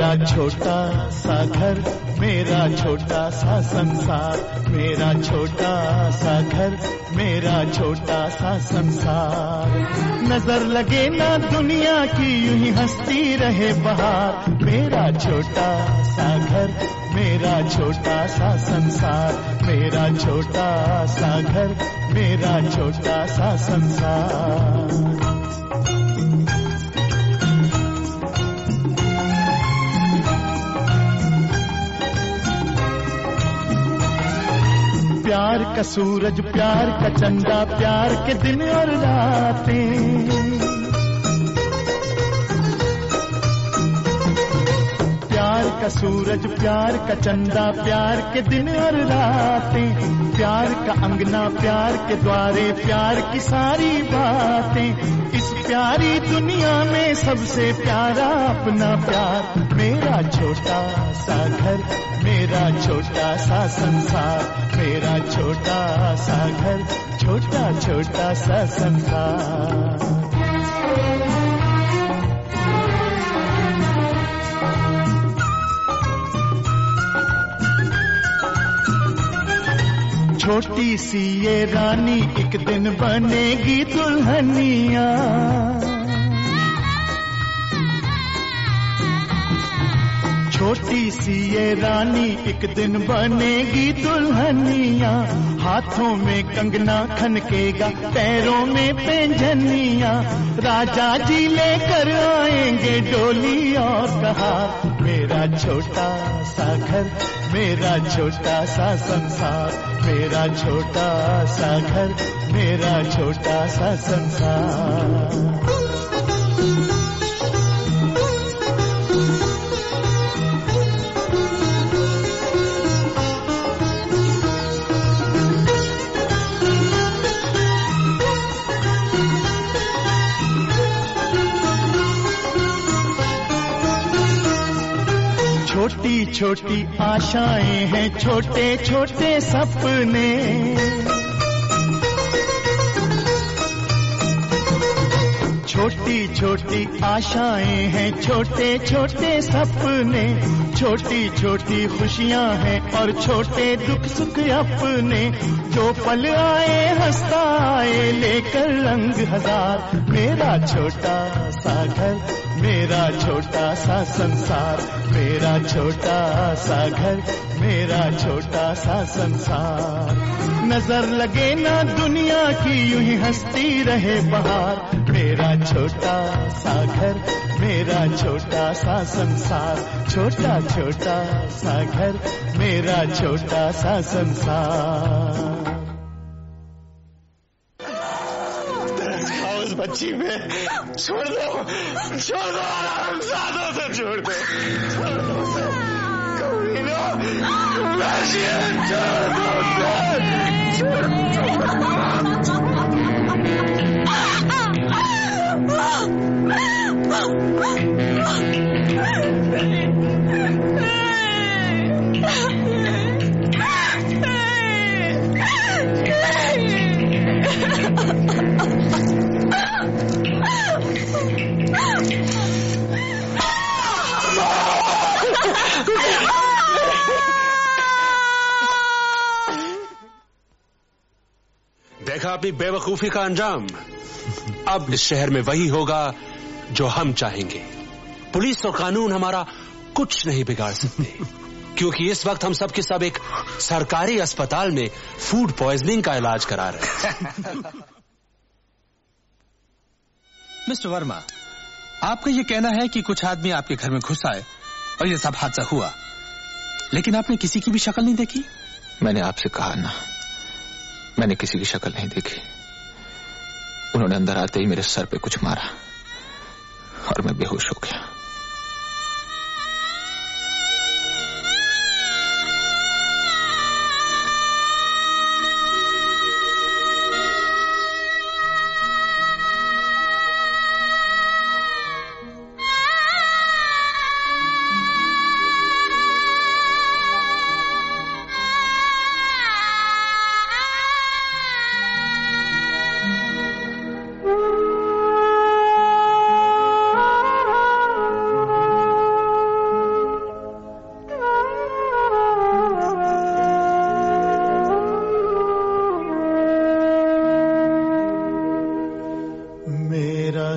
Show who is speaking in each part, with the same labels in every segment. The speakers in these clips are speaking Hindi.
Speaker 1: मेरा छोटा सा घर, मेरा छोटा सा संसार, मेरा छोटा सा घर, मेरा छोटा सा संसार। नजर लगे ना दुनिया की यूं ही हंसती रहे बहार, मेरा छोटा सा घर, मेरा छोटा सा संसार, मेरा छोटा सा घर, मेरा छोटा सा संसार। प्यार का सूरज, प्यार का चंदा, प्यार के दिन और रातें, प्यार का सूरज, प्यार का चंदा, प्यार के दिन और रातें, प्यार का अंगना, प्यार के द्वारे, प्यार की सारी बातें। इस प्यारी दुनिया में सबसे प्यारा अपना प्यार, मेरा छोटा सा घर, मेरा छोटा सा संसार, मेरा छोटा सा घर, छोटा छोटा सा संसार। छोटी सी ये रानी एक दिन बनेगी दुल्हनिया, छोटी सी ये रानी एक दिन बनेगी दुल्हनिया। हाथों में कंगना खनकेगा, पैरों में पैंजनिया, राजा जी लेकर आएंगे डोली और कहार, मेरा छोटा सा घर, मेरा छोटा सा संसार, मेरा छोटा सा घर, मेरा छोटा सा संसार। छोटी छोटी आशाएं हैं, छोटे छोटे सपने, छोटी छोटी आशाएं हैं, छोटे छोटे सपने, छोटी छोटी खुशियां हैं और छोटे दुख सुख अपने। जो पल आए हंसता आए लेकर रंग हजार, मेरा छोटा सा घर, मेरा छोटा सा संसार, मेरा छोटा सा घर, मेरा छोटा सा संसार। नजर लगे ना दुनिया की यूं ही हंसती रहे बहार, मेरा छोटा सा घर, मेरा छोटा सा संसार, छोटा छोटा सा घर, मेरा छोटा सा संसार।
Speaker 2: उस बच्ची में छोड़ दो, छोड़ दो, आरामजादों से छोड़ दो, छोड़ दो उसे, छोड़
Speaker 3: देखा अपनी बेवकूफी का अंजाम। अब इस शहर में वही होगा जो हम चाहेंगे। पुलिस और कानून हमारा कुछ नहीं बिगाड़ सकते, क्योंकि इस वक्त हम सब के सब एक सरकारी अस्पताल में फूड पॉइजनिंग का इलाज करा रहे हैं।
Speaker 4: मिस्टर वर्मा, आपका ये कहना है कि कुछ आदमी आपके घर में घुस आए और ये सब हादसा हुआ, लेकिन आपने किसी की भी शक्ल नहीं देखी?
Speaker 5: मैंने आपसे कहा ना, मैंने किसी की शक्ल नहीं देखी। उन्होंने अंदर आते ही मेरे सर पे कुछ मारा और मैं बेहोश हो गया।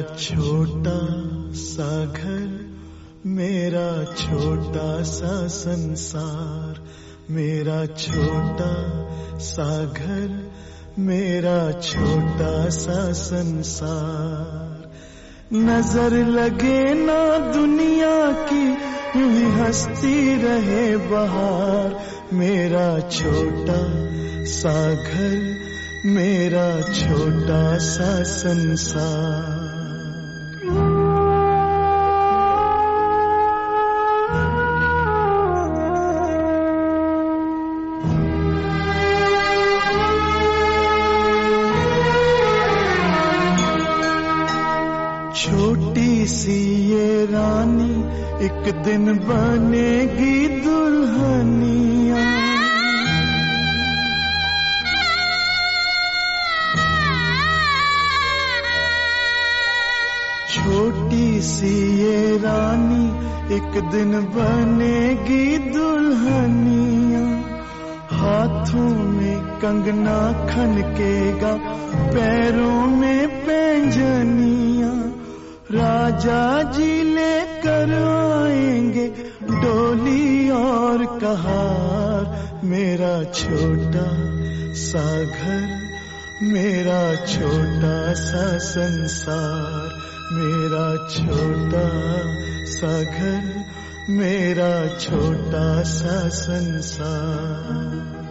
Speaker 1: छोटा सा घर, मेरा छोटा सा संसार, मेरा छोटा सा घर, मेरा छोटा सा संसार। नजर लगे ना दुनिया की, यूं ही हंसती रहे बहार, मेरा छोटा सा घर, मेरा छोटा सा संसार। छोटी सी ये रानी एक दिन बनेगी दुल्हनिया, छोटी सी ये रानी एक दिन बनेगी दुल्हनिया। हाथों में कंगना खनकेगा, पैरों में पैंजनिया, राजा जी लेकर आएंगे डोली और कहार, मेरा छोटा सा घर, मेरा छोटा सा संसार, मेरा छोटा सा घर, मेरा छोटा सा संसार।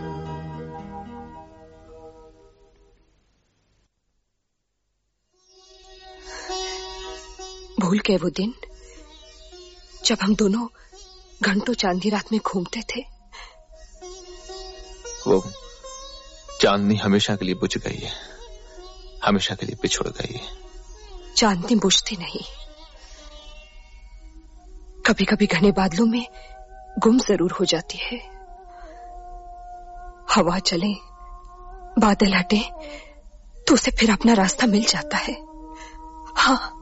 Speaker 6: भूल गए वो दिन जब हम दोनों घंटों चांदनी रात में घूमते थे?
Speaker 5: वो चांदनी हमेशा के लिए बुझ गई है, हमेशा के लिए पिछड़ गई है।
Speaker 6: चांदनी बुझती नहीं, कभी कभी घने बादलों में गुम जरूर हो जाती है। हवा चले, बादल हटे तो उसे फिर अपना रास्ता मिल जाता है। हाँ,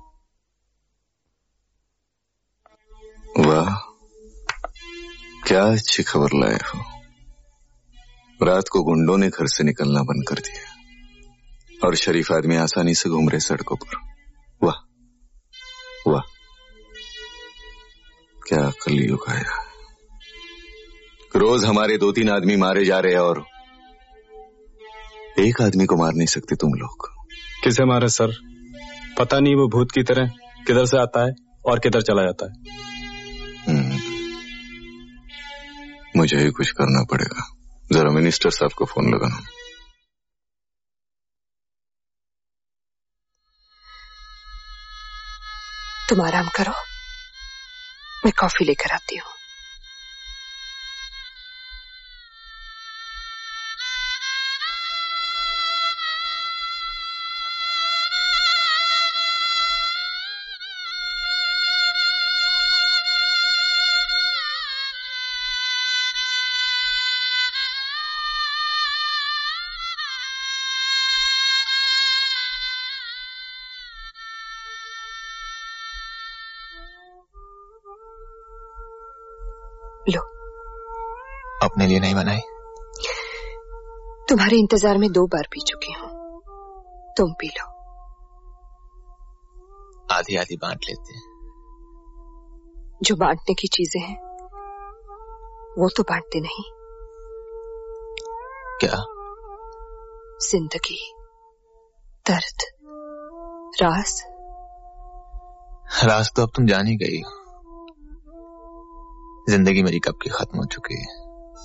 Speaker 2: वाह, क्या अच्छी खबर लाए हो। रात को गुंडों ने घर से निकलना बंद कर दिया और शरीफ आदमी आसानी से घूम रहे सड़कों पर। वाह वाह, क्या कलयुग आया। रोज हमारे 2-3 आदमी मारे जा रहे हैं और एक आदमी को मार नहीं सकते तुम लोग।
Speaker 7: किसे मारे सर? पता नहीं, वो भूत की तरह किधर से आता है और किधर चला जाता है।
Speaker 2: मुझे ही कुछ करना पड़ेगा। जरा मिनिस्टर साहब को फोन लगाना।
Speaker 6: तुम आराम करो, मैं कॉफी लेकर आती हूँ। लो,
Speaker 5: अपने लिए नहीं बनाई?
Speaker 6: तुम्हारे इंतजार में 2 बार पी चुकी हूँ, तुम पी लो।
Speaker 5: आधी आधी बांट लेते हैं।
Speaker 6: जो बांटने की चीजें हैं वो तो बांटते नहीं।
Speaker 5: क्या?
Speaker 6: जिंदगी, दर्द, राज।
Speaker 5: राज तो अब तुम जान ही गई हो। जिंदगी मेरी कब की खत्म हो चुकी है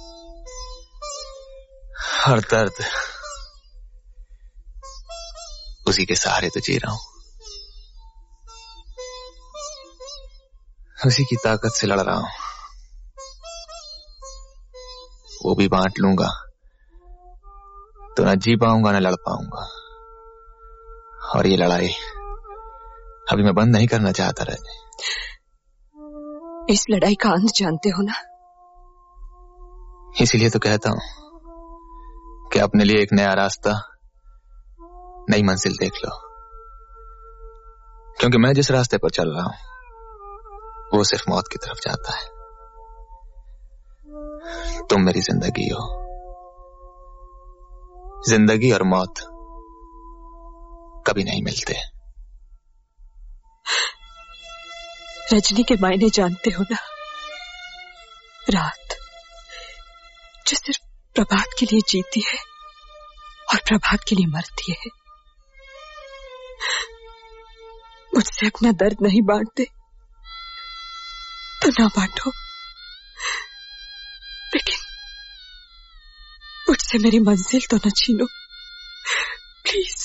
Speaker 5: और दर्द उसी के सहारे तो जी रहा हूं, उसी की ताकत से लड़ रहा हूं। वो भी बांट लूंगा तो ना जी पाऊंगा ना लड़ पाऊंगा। और ये लड़ाई अभी मैं बंद नहीं करना चाहता रजनी।
Speaker 6: इस लड़ाई का अंत जानते हो ना?
Speaker 5: इसीलिए तो कहता हूं कि अपने लिए एक नया रास्ता, नई मंजिल देख लो। क्योंकि मैं जिस रास्ते पर चल रहा हूं वो सिर्फ मौत की तरफ जाता है। तुम मेरी जिंदगी हो। जिंदगी और मौत कभी नहीं मिलते।
Speaker 6: रजनी के मायने जानते हो ना? रात जो सिर्फ प्रभात के लिए जीती है और प्रभात के लिए मरती है। मुझसे अपना दर्द नहीं बांटते तो ना बांटो, लेकिन मुझसे मेरी मंजिल तो न छीनो प्लीज।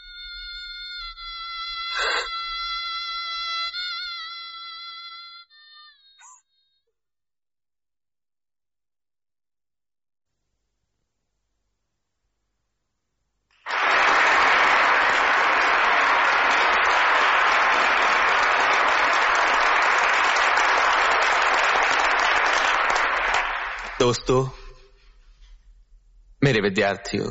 Speaker 5: दोस्तों, मेरे विद्यार्थियों,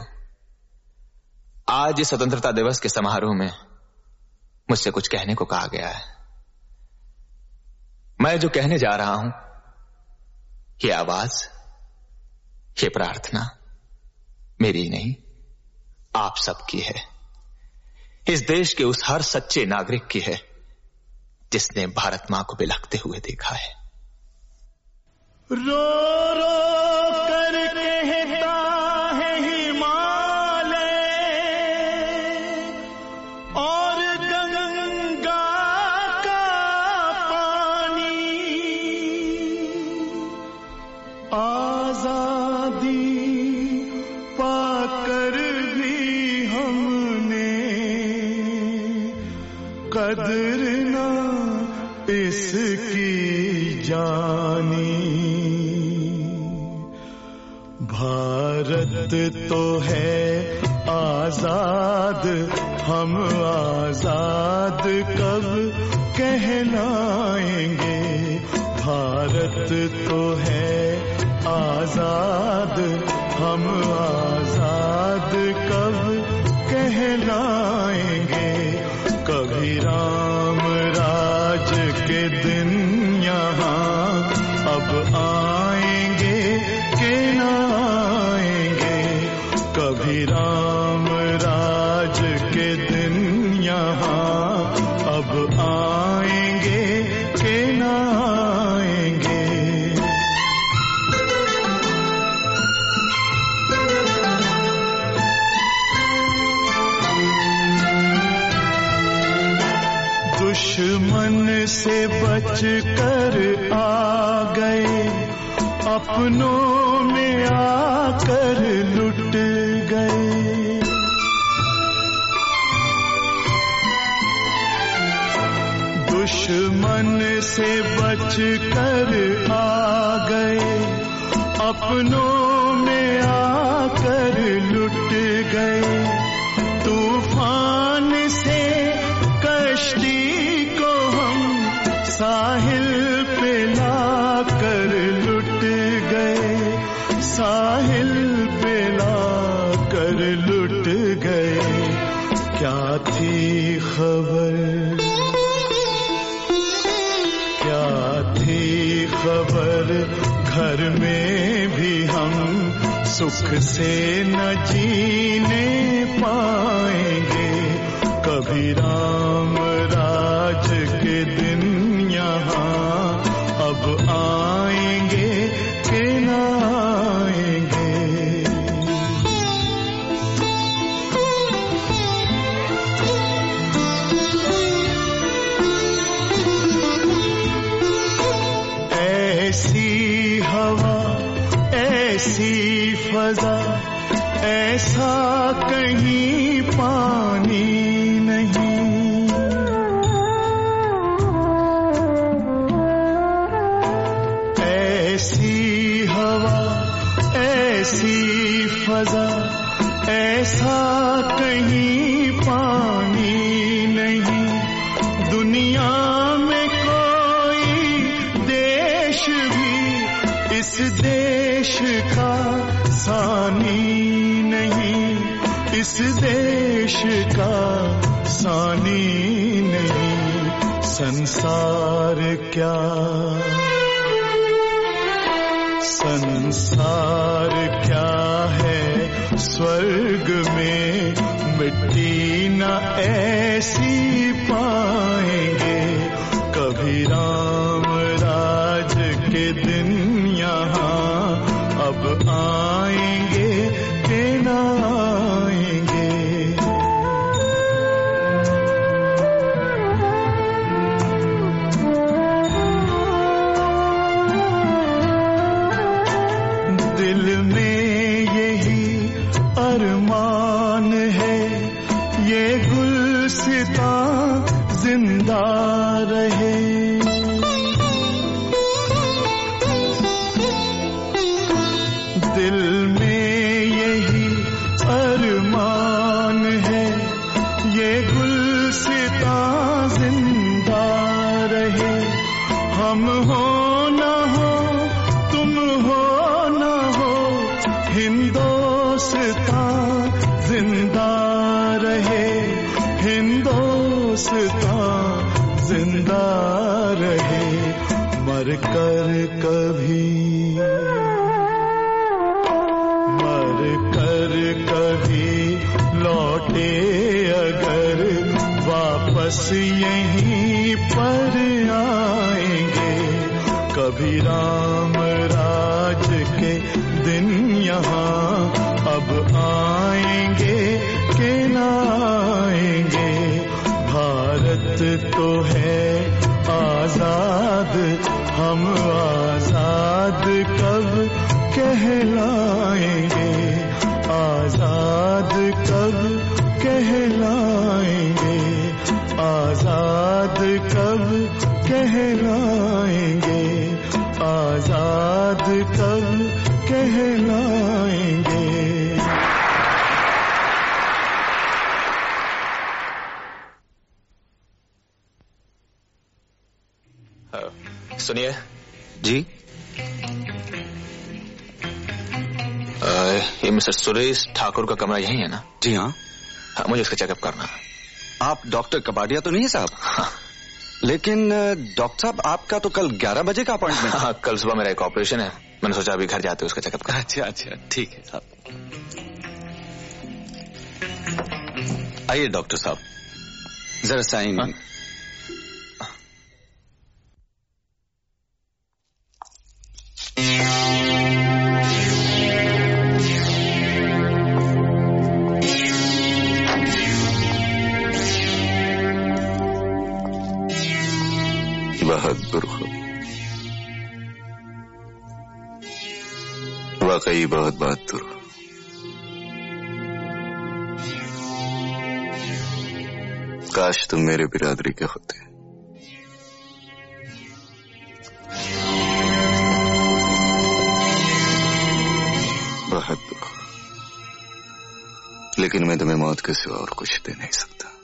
Speaker 5: आज इस स्वतंत्रता दिवस के समारोह में मुझसे कुछ कहने को कहा गया है। मैं जो कहने जा रहा हूं, ये आवाज, ये प्रार्थना मेरी नहीं, आप सबकी है। इस देश के उस हर सच्चे नागरिक की है जिसने भारत मां को बिलखते हुए देखा है।
Speaker 1: रो रो कर कहता है हिमालय और गंगा का पानी, आजादी पाकर भी हमने कदर ना इसकी जानी। भारत तो है आजाद, हम आजाद कब कहलाएंगे। भारत तो है आजाद, हम आजाद कब कहलाएंगे। कभी राम राज के दिन यहाँ अब आएंगे कि ना आएंगे। कभी राम राज के दिन यहाँ अब आएंगे कि ना आएंगे। दुश्मन से बच कर आ गए, अपनों में आकर लुट गए। दुश्मन से बच कर आ गए, अपनों में आकर लुट गए। तूफान से कश्ती को हम साहिल पे लाकर लुट गए, साहिल पे लाकर लुट गए। क्या थी खबर, क्या थी खबर, घर में भी हम सुख से न जीने पाएंगे। कभी राम राज के दिन यहाँ अब आएंगे कि ना आएंगे। ऐसी हवा, ऐसी फजा, ऐसा कहीं पानी नहीं। ऐसी हवा, ऐसी फजा, ऐसा कहीं पानी नहीं। दुनिया में कोई देश भी इस देश का सानी नहीं, इस देश का सानी नहीं। संसार क्या, संसार क्या है स्वर्ग में, मिट्टी न ऐसी पाएंगे। राम राज के दिन यहाँ अब आएंगे कि ना आएंगे। दिल में यही अरमान है ये गुलसिता जिंदा रहे। दिल में यही अरमान है ये गुलसिता जिंदा रहे। हम हो ना हो तुम हो ना हो हिंदोस्तां जिंदा रहे। हिंदोस्तां जिंदा रहे। मर कर कभी लौटे अगर वापस यहीं पर आएंगे। कभी राम राज के दिन यहाँ अब आएंगे कि ना आएंगे। भारत तो है आजाद हम आजाद कब कहलाएंगे। आजाद कब कहलाएंगे। आजाद कब कहलाएंगे। आजाद कब कहलाएंगे।
Speaker 5: सुनिए
Speaker 2: जी।
Speaker 5: ये मिस्टर सुरेश ठाकुर का कमरा यही है ना?
Speaker 2: जी हाँ।
Speaker 5: मुझे इसका चेकअप करना है।
Speaker 2: आप डॉक्टर कबाडिया तो नहीं है साहब?
Speaker 5: हाँ।
Speaker 2: लेकिन डॉक्टर साहब आपका तो कल 11 बजे का अपॉइंटमेंट है।
Speaker 5: हाँ, कल सुबह मेरा एक ऑपरेशन है। मैंने सोचा अभी घर जाते उसका चेकअप कर।
Speaker 2: अच्छा ठीक है साहब। आइए डॉक्टर साहब जरा साइन।
Speaker 5: हाँ?
Speaker 2: बहादुर हो, वाकई बहुत बहादुर हो। काश तुम मेरे बिरादरी के होते। बहादुर हो, लेकिन मैं तुम्हें मौत के सिवा और कुछ दे नहीं सकता।